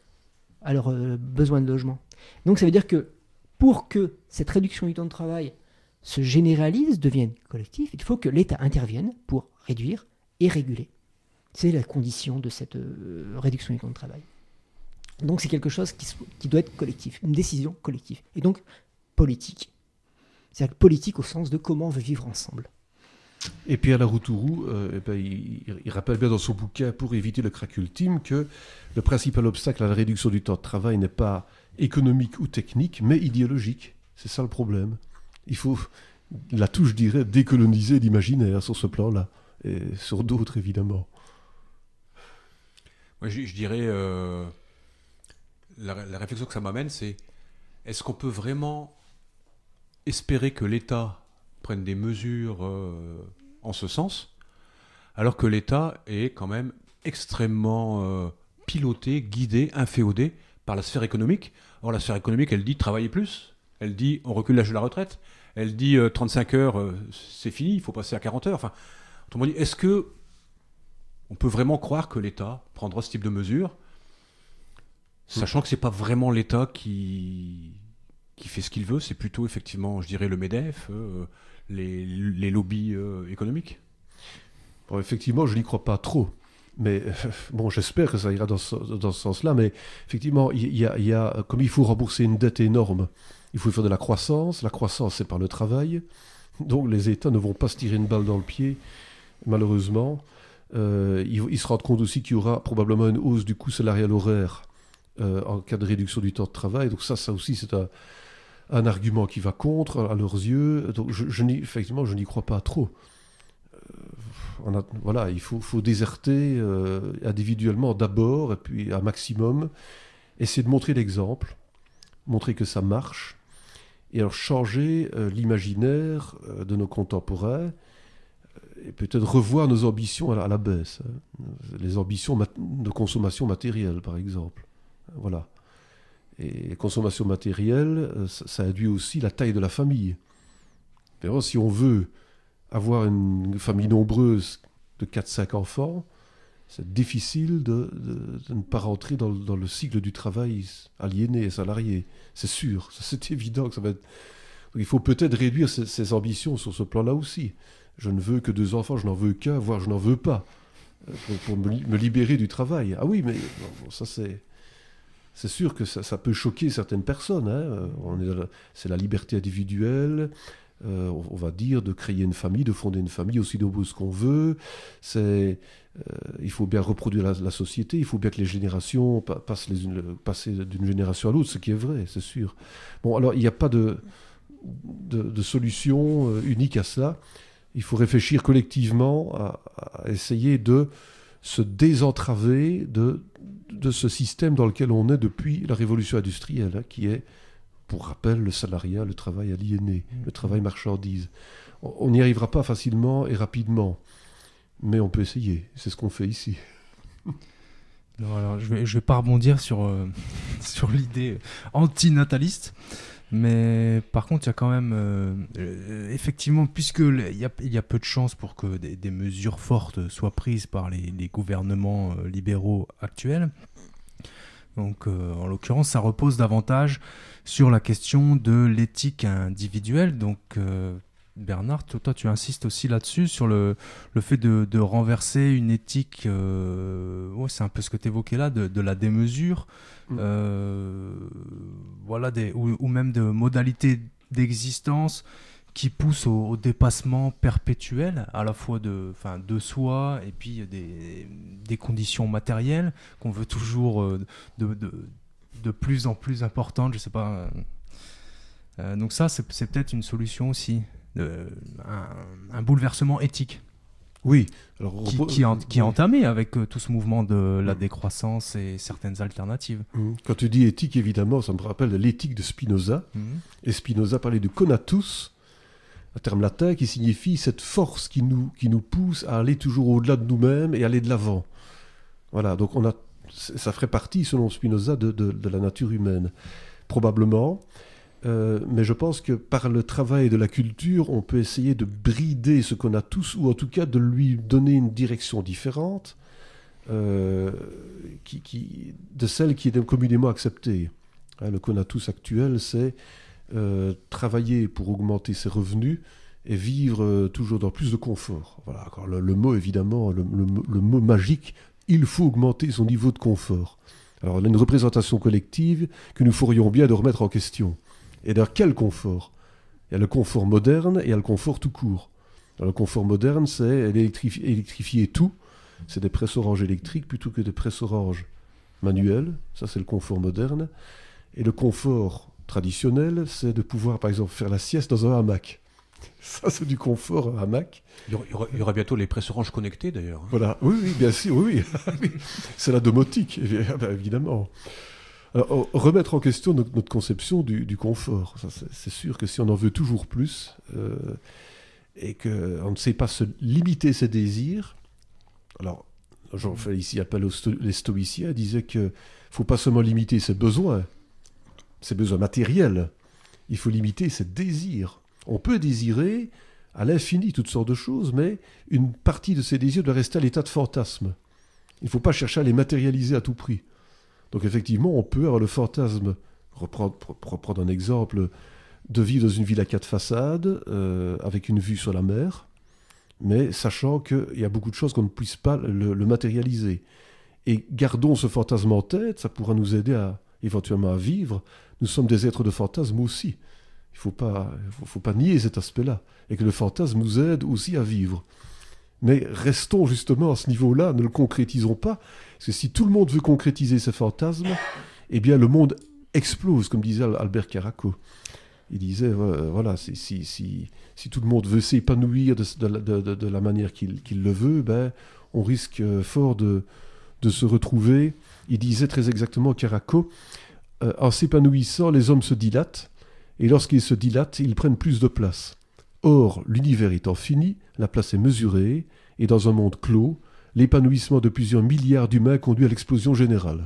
à leurs besoins de logement. Donc ça veut dire que pour que cette réduction du temps de travail se généralise, devienne collective, il faut que l'État intervienne pour réduire et réguler. C'est la condition de cette réduction du temps de travail. Donc c'est quelque chose qui doit être collectif, une décision collective, et donc politique. C'est-à-dire politique au sens de comment on veut vivre ensemble. Et Pierre Laroutourou, il rappelle bien dans son bouquin, pour éviter le crack ultime, que le principal obstacle à la réduction du temps de travail n'est pas économique ou technique, mais idéologique. C'est ça le problème. Il faut, là tout je dirais, décoloniser l'imaginaire sur ce plan-là, et sur d'autres évidemment. Moi, je dirais, la réflexion que ça m'amène, c'est est-ce qu'on peut vraiment espérer que l'État prenne des mesures en ce sens, alors que l'État est quand même extrêmement piloté, guidé, inféodé par la sphère économique. Or, la sphère économique, elle dit travailler plus, elle dit on recule l'âge de la retraite, elle dit 35 heures, c'est fini, il faut passer à 40 heures. Enfin, autrement dit, est-ce que on peut vraiment croire que l'État prendra ce type de mesures, sachant que c'est pas vraiment l'État qui fait ce qu'il veut, c'est plutôt effectivement, je dirais, le MEDEF, les lobbies économiques. Bon, effectivement, je n'y crois pas trop. Mais bon, j'espère que ça ira dans ce sens-là. Mais effectivement, il y a, comme il faut rembourser une dette énorme, il faut faire de la croissance. La croissance, c'est par le travail. Donc les États ne vont pas se tirer une balle dans le pied, malheureusement. Ils se rendent compte aussi qu'il y aura probablement une hausse du coût salarial horaire en cas de réduction du temps de travail. Donc ça aussi, c'est un argument qui va contre, à leurs yeux. Donc effectivement, je n'y crois pas trop. Voilà, il faut déserter individuellement d'abord, et puis un maximum. Essayer de montrer l'exemple, montrer que ça marche. Et alors changer l'imaginaire de nos contemporains, et peut-être revoir nos ambitions à la baisse. Les ambitions de consommation matérielle, par exemple. Voilà. Et consommation matérielle, ça induit aussi la taille de la famille. D'ailleurs, si on veut avoir une famille nombreuse de 4-5 enfants, c'est difficile de ne pas rentrer dans le cycle du travail aliéné et salarié. C'est sûr, c'est évident que ça va être... Donc, il faut peut-être réduire ses ambitions sur ce plan-là aussi. Je ne veux que 2 enfants, je n'en veux qu'un, voire je n'en veux pas, pour me libérer du travail. Ah oui, mais bon, ça c'est sûr que ça peut choquer certaines personnes. Hein. C'est la liberté individuelle, on va dire, de créer une famille, de fonder une famille aussi nombreuse qu'on veut. Il faut bien reproduire la société, il faut bien que les générations passer d'une génération à l'autre, ce qui est vrai, c'est sûr. Bon, alors il n'y a pas de... de solution unique à cela. Il faut réfléchir collectivement à essayer de se désentraver de ce système dans lequel on est depuis la révolution industrielle, hein, qui est, pour rappel, le salariat, le travail aliéné, le travail marchandise. On n'y arrivera pas facilement et rapidement, mais on peut essayer. C'est ce qu'on fait ici. Non, alors, je vais pas rebondir sur l'idée antinataliste, mais par contre, il y a quand même, effectivement, puisqu'il y a peu de chances pour que des mesures fortes soient prises par les gouvernements libéraux actuels, donc en l'occurrence, ça repose davantage sur la question de l'éthique individuelle. Donc, Bernard, toi, tu insistes aussi là-dessus, sur le fait de renverser une éthique, c'est un peu ce que tu évoquais là, de la démesure, ou même de modalités d'existence qui poussent au dépassement perpétuel, à la fois de soi et puis des conditions matérielles qu'on veut toujours de plus en plus importantes, je sais pas. Donc ça, c'est peut-être une solution aussi. Un bouleversement éthique, oui, alors, qui est entamé avec tout ce mouvement de la décroissance et certaines alternatives. Quand tu dis éthique, évidemment, ça me rappelle de l'éthique de Spinoza. Et Spinoza parlait de conatus, un terme latin qui signifie cette force qui nous pousse à aller toujours au-delà de nous-mêmes et aller de l'avant. Voilà, donc ça ferait partie, selon Spinoza, de la nature humaine. Probablement. Mais je pense que par le travail de la culture, on peut essayer de brider ce qu'on a tous, ou en tout cas de lui donner une direction différente de celle qui est communément acceptée. Hein, le conatus actuel, c'est travailler pour augmenter ses revenus et vivre toujours dans plus de confort. Voilà, encore le mot, évidemment, le mot magique, il faut augmenter son niveau de confort. Alors, on a une représentation collective que nous ferions bien de remettre en question. Et d'ailleurs, quel confort ? Il y a le confort moderne et il y a le confort tout court. Alors, le confort moderne, c'est électrifier tout. C'est des presses-oranges électriques plutôt que des presses-oranges manuelles. Ça, c'est le confort moderne. Et le confort traditionnel, c'est de pouvoir, par exemple, faire la sieste dans un hamac. Ça, c'est du confort, un hamac. Il y aura bientôt les presses-oranges connectées, d'ailleurs. Voilà, oui, bien sûr, oui. C'est la domotique, évidemment. Alors, remettre en question notre conception du confort. Ça, c'est sûr que si on en veut toujours plus, et qu'on ne sait pas se limiter ses désirs, alors j'en fais ici appel les stoïciens, disaient qu'il ne faut pas seulement limiter ses besoins matériels, il faut limiter ses désirs. On peut désirer à l'infini toutes sortes de choses, mais une partie de ces désirs doit rester à l'état de fantasme. Il ne faut pas chercher à les matérialiser à tout prix. Donc effectivement, on peut avoir le fantasme, reprendre un exemple, de vivre dans une ville à 4 façades, avec une vue sur la mer, mais sachant qu'il y a beaucoup de choses qu'on ne puisse pas le matérialiser. Et gardons ce fantasme en tête, ça pourra nous aider éventuellement à vivre. Nous sommes des êtres de fantasme aussi. Il ne faut pas nier cet aspect-là, et que le fantasme nous aide aussi à vivre. Mais restons justement à ce niveau-là, ne le concrétisons pas, parce que si tout le monde veut concrétiser ces fantasmes, eh bien le monde explose, comme disait Albert Caraco. Il disait, voilà, si tout le monde veut s'épanouir de la manière qu'il le veut, ben, on risque fort de se retrouver. Il disait très exactement, Caraco, en s'épanouissant, les hommes se dilatent, et lorsqu'ils se dilatent, ils prennent plus de place. Or, l'univers étant fini, la place est mesurée, et dans un monde clos, l'épanouissement de plusieurs milliards d'humains conduit à l'explosion générale.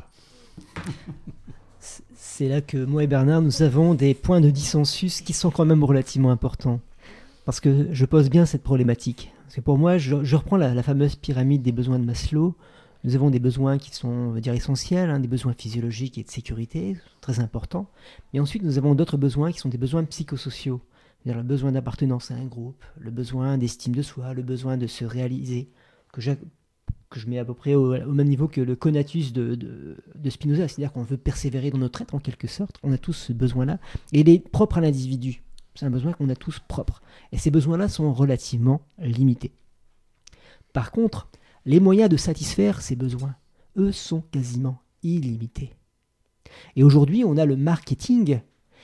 C'est là que moi et Bernard, nous avons des points de dissensus qui sont quand même relativement importants. Parce que je pose bien cette problématique. Parce que pour moi, je reprends la fameuse pyramide des besoins de Maslow. Nous avons des besoins qui sont, on va dire, essentiels, hein, des besoins physiologiques et de sécurité, très importants. Mais ensuite, nous avons d'autres besoins qui sont des besoins psychosociaux. C'est-à-dire le besoin d'appartenance à un groupe, le besoin d'estime de soi, le besoin de se réaliser, que je mets à peu près au même niveau que le conatus de Spinoza, c'est-à-dire qu'on veut persévérer dans notre être en quelque sorte, on a tous ce besoin-là, et il est propre à l'individu, c'est un besoin qu'on a tous propre, et ces besoins-là sont relativement limités. Par contre, les moyens de satisfaire ces besoins, eux, sont quasiment illimités. Et aujourd'hui, on a le marketing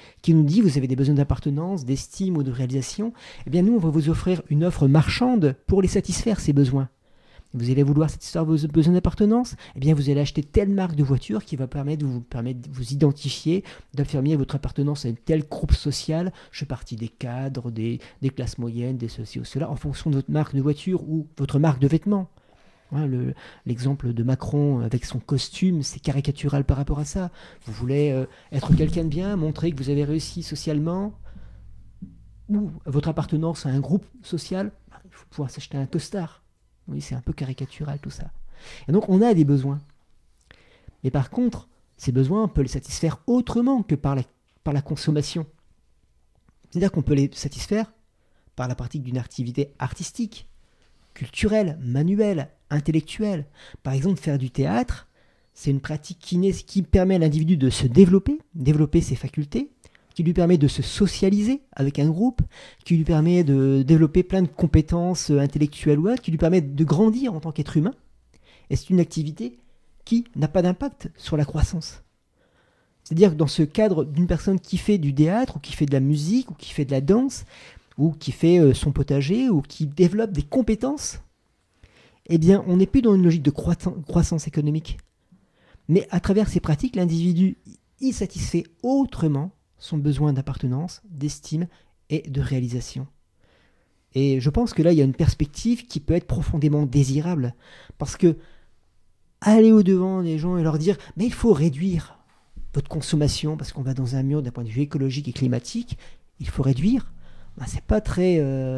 qui nous dit vous avez des besoins d'appartenance, d'estime ou de réalisation, eh bien nous on va vous offrir une offre marchande pour les satisfaire ces besoins. Vous allez vouloir satisfaire vos besoins d'appartenance, eh bien vous allez acheter telle marque de voiture qui va permettre de vous identifier, d'affirmer votre appartenance à une telle groupe social. Je fais partie des cadres, des classes moyennes, des ceci ou cela, en fonction de votre marque de voiture ou votre marque de vêtements. Hein, l'exemple de Macron avec son costume, c'est caricatural par rapport à ça. Vous voulez être quelqu'un de bien, montrer que vous avez réussi socialement, ou votre appartenance à un groupe social, il faut pouvoir s'acheter un costard. Oui, c'est un peu caricatural tout ça. Et donc on a des besoins. Mais par contre, ces besoins, on peut les satisfaire autrement que par la consommation. C'est-à-dire qu'on peut les satisfaire par la pratique d'une activité artistique, culturelle, manuelle, intellectuelle. Par exemple, faire du théâtre, c'est une pratique qui permet à l'individu de se développer ses facultés, qui lui permet de se socialiser avec un groupe, qui lui permet de développer plein de compétences intellectuelles ou autres, qui lui permet de grandir en tant qu'être humain. Et c'est une activité qui n'a pas d'impact sur la croissance. C'est-à-dire que dans ce cadre d'une personne qui fait du théâtre, ou qui fait de la musique, ou qui fait de la danse, ou qui fait son potager, ou qui développe des compétences, eh bien, on n'est plus dans une logique de croissance économique. Mais à travers ces pratiques, l'individu y satisfait autrement son besoin d'appartenance, d'estime et de réalisation. Et je pense que là, il y a une perspective qui peut être profondément désirable. Parce que aller au-devant des gens et leur dire « mais il faut réduire votre consommation parce qu'on va dans un mur d'un point de vue écologique et climatique, il faut réduire », c'est pas très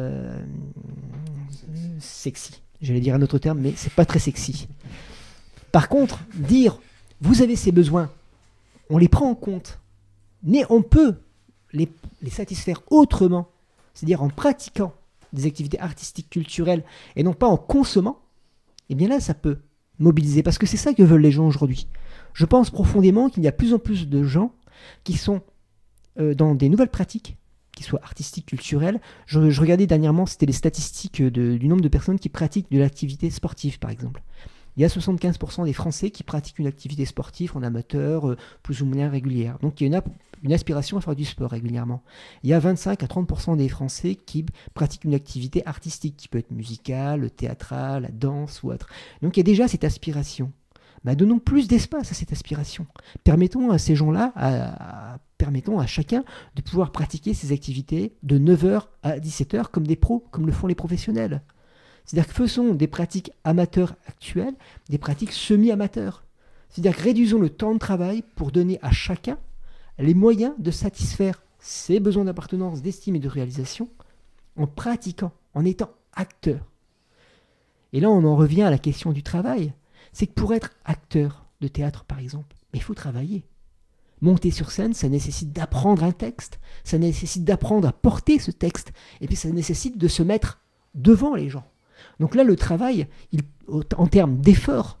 sexy. J'allais dire un autre terme, mais c'est pas très sexy. Par contre, dire « vous avez ces besoins, on les prend en compte », mais on peut les satisfaire autrement, c'est-à-dire en pratiquant des activités artistiques, culturelles, et non pas en consommant, eh bien là, ça peut mobiliser, parce que c'est ça que veulent les gens aujourd'hui. Je pense profondément qu'il y a de plus en plus de gens qui sont dans des nouvelles pratiques, qui soient artistiques, culturelles. Je regardais dernièrement, c'était les statistiques du nombre de personnes qui pratiquent de l'activité sportive, par exemple. Il y a 75% des Français qui pratiquent une activité sportive en amateur, plus ou moins régulière. Donc il y a une aspiration à faire du sport régulièrement. Il y a 25 à 30% des Français qui pratiquent une activité artistique, qui peut être musicale, théâtrale, la danse ou autre. Donc il y a déjà cette aspiration. Donnons plus d'espace à cette aspiration. Permettons à ces gens-là, permettons à chacun de pouvoir pratiquer ces activités de 9h à 17h comme des pros, comme le font les professionnels. C'est-à-dire que faisons des pratiques amateurs actuelles, des pratiques semi-amateurs. C'est-à-dire que réduisons le temps de travail pour donner à chacun les moyens de satisfaire ses besoins d'appartenance, d'estime et de réalisation en pratiquant, en étant acteur. Et là, on en revient à la question du travail. C'est que pour être acteur de théâtre, par exemple, il faut travailler. Monter sur scène, ça nécessite d'apprendre un texte, ça nécessite d'apprendre à porter ce texte, et puis ça nécessite de se mettre devant les gens. Donc là, le travail, en termes d'effort,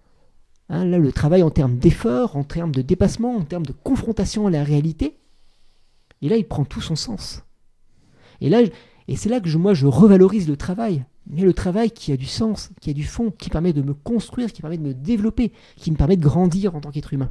en termes de dépassement, en termes de confrontation à la réalité, et là, il prend tout son sens. Et c'est là que je revalorise le travail, mais le travail qui a du sens, qui a du fond, qui permet de me construire, qui permet de me développer, qui me permet de grandir en tant qu'être humain.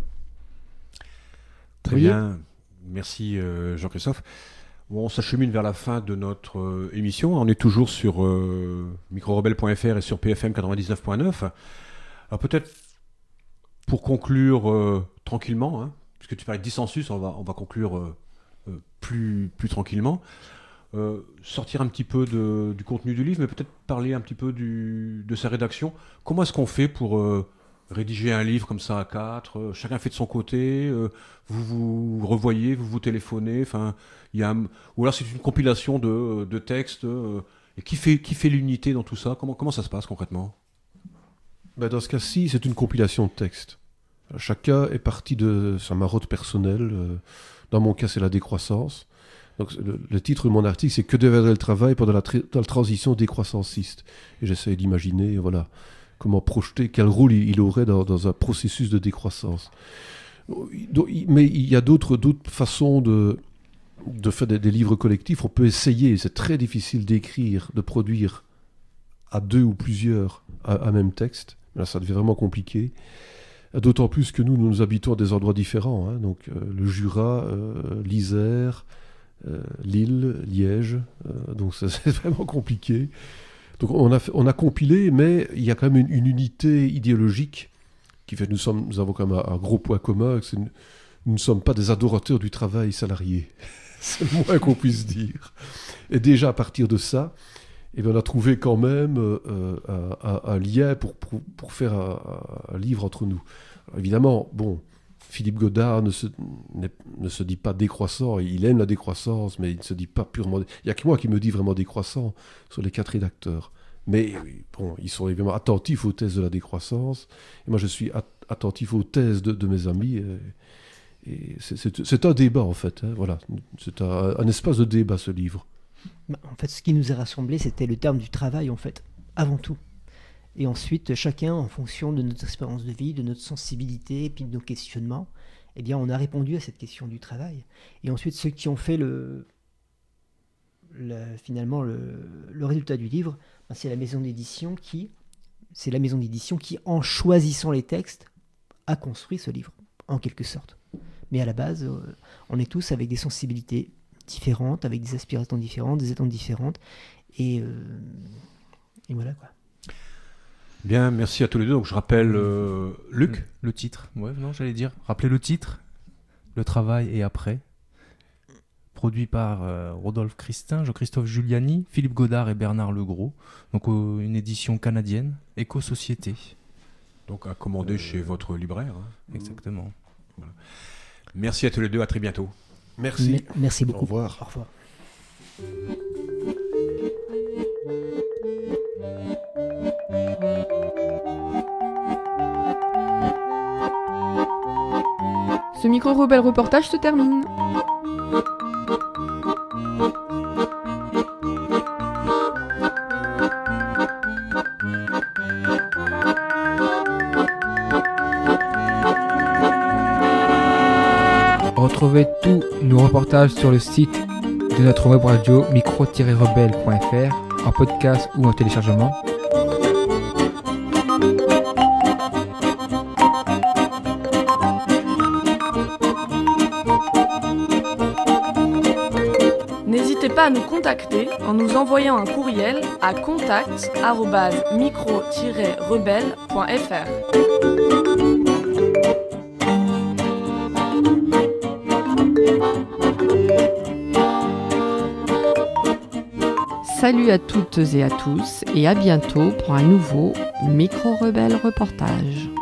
Très bien, merci Jean-Christophe. Bon, on s'achemine vers la fin de notre émission. On est toujours sur microrebelle.fr et sur PFM 99.9. Alors peut-être pour conclure tranquillement, puisque tu parlais de dissensus, on va conclure plus tranquillement. Sortir un petit peu du contenu du livre, mais peut-être parler un petit peu de sa rédaction. Comment est-ce qu'on fait pour rédiger un livre comme ça à 4, chacun fait de son côté, vous revoyez, vous téléphonez, ou alors c'est une compilation de textes, et qui fait l'unité dans tout ça, comment ça se passe concrètement? Dans ce cas-ci, c'est une compilation de textes. Chacun est parti de sa marotte personnelle. Dans mon cas, c'est la décroissance. Donc, le titre de mon article, c'est « Que deviendrait le travail pendant la transition décroissanciste ?» Et j'essaie d'imaginer, comment projeter, quel rôle il aurait dans un processus de décroissance. Mais il y a d'autres façons de faire des livres collectifs. On peut essayer, c'est très difficile d'écrire, de produire à 2 ou plusieurs un même texte. Là, ça devient vraiment compliqué. D'autant plus que nous habitons à des endroits différents, hein, donc le Jura, l'Isère, Lille, Liège, donc c'est vraiment compliqué. Donc on a compilé, mais il y a quand même une unité idéologique qui fait que nous avons quand même un gros point commun, nous ne sommes pas des adorateurs du travail salarié. C'est le moins qu'on puisse dire. Et déjà à partir de ça, eh bien, on a trouvé quand même un lien pour faire un livre entre nous. Alors, évidemment, bon, Philippe Godard ne se dit pas décroissant, il aime la décroissance, mais il ne se dit pas purement... Il n'y a que moi qui me dis vraiment décroissant sur les 4 rédacteurs. Mais bon, ils sont évidemment attentifs aux thèses de la décroissance, et moi je suis attentif aux thèses de mes amis, et c'est un débat en fait, hein, voilà. C'est un espace de débat, ce livre. En fait, ce qui nous a rassemblés, c'était le terme du travail, en fait, avant tout. Et ensuite, chacun, en fonction de notre expérience de vie, de notre sensibilité, et puis de nos questionnements, eh bien, on a répondu à cette question du travail. Et ensuite, ceux qui ont fait finalement le résultat du livre, ben, c'est la maison d'édition qui, en choisissant les textes, a construit ce livre, en quelque sorte. Mais à la base, on est tous avec des sensibilités différentes, avec des aspirations différentes, des attentes différentes, et voilà quoi. Bien, merci à tous les deux. Donc je rappelle Luc. Le titre, j'allais dire, rappelez le titre, Le travail et après, produit par Rodolphe Christin, Jean-Christophe Giuliani, Philippe Godard et Bernard Legros, donc une édition canadienne, Éco-Société. Donc à commander chez votre libraire. Hein. Exactement. Voilà. Merci à tous les deux, à très bientôt. Merci. Merci beaucoup. Au revoir. Au revoir. Ce micro-rebelle reportage se termine. Retrouvez tous nos reportages sur le site de notre web radio micro-rebelle.fr en podcast ou en téléchargement. N'hésitez pas à nous contacter en nous envoyant un courriel à contact@micro-rebelle.fr. Salut à toutes et à tous et à bientôt pour un nouveau Micro-Rebelle reportage.